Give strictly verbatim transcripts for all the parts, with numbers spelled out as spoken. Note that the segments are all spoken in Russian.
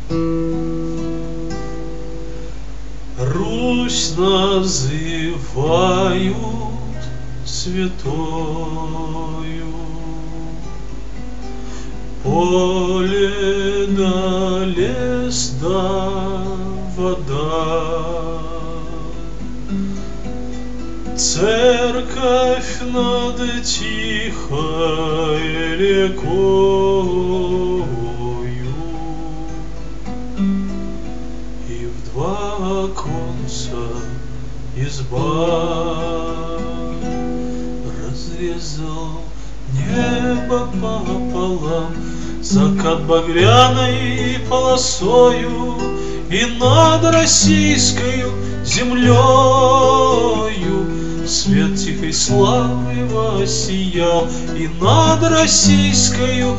Русь называют святою, поле да лес да вода, церковь над тихой рекою, и в два оконца изба. Разрезал небо пополам закат багряной полосою, и над российскою землею свет тихой славы воссиял, и над российскою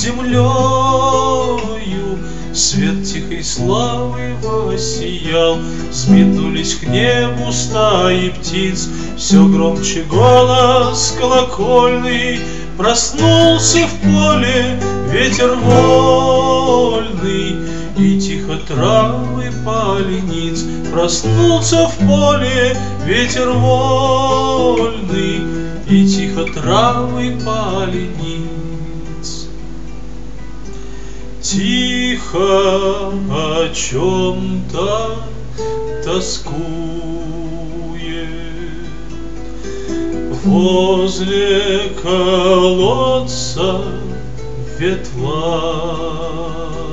землею свет тихой славы воссиял. Взметнулись к небу стаи птиц, все громче голос колокольный. Проснулся в поле ветер вольный, и тихо травы полениц. Проснулся в поле ветер вольный, и тихо травы полениц. Тихо о чем-то тоскует возле колодца ветла.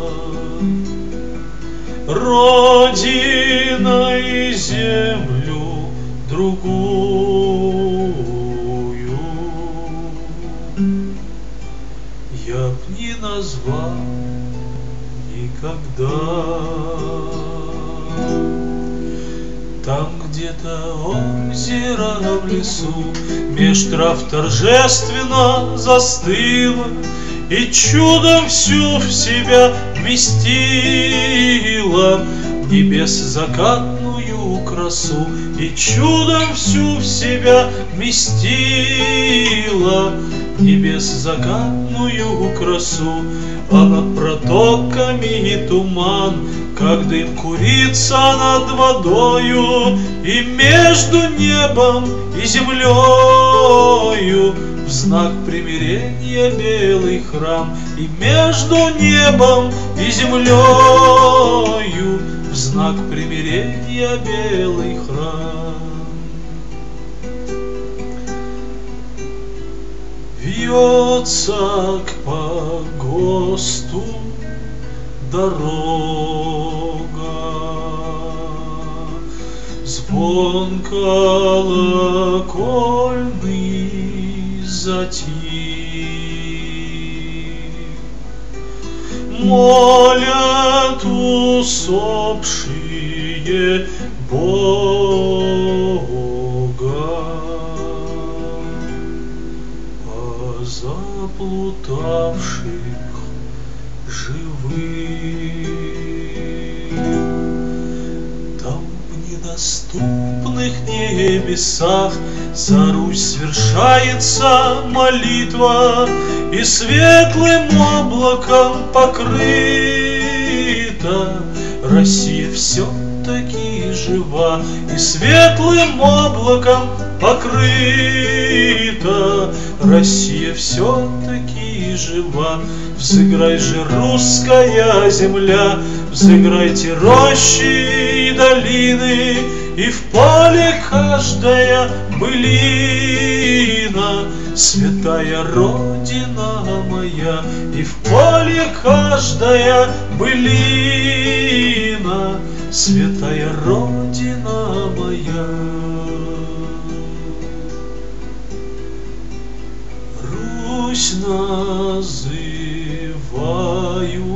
Родина и землю другую я б не назвал никогда. Там где-то озеро в лесу меж трав торжественно застыло, и чудом всю в себя вместила небес закатную красу, и чудом всю в себя вместила небес закатную красу. А над протоками туман, как дым курится над водою, и между небом и землею в знак примирения белый храм, и между небом и землею в знак примирения белый храм. Вьется к погосту дорога, звон колокольный затих. Молят усопшие Бога, а заплутавших живых там в недоступных небесах за Русь свершается молитва, и светлым облаком покрыта Россия все-таки жива, и светлым облаком покрыта Россия все-таки жива. Взыграй же, русская земля, взыграйте рощи и долины, и в поле каждая былина, святая Родина моя, и в поле каждая былина, святая Родина моя. Русь называют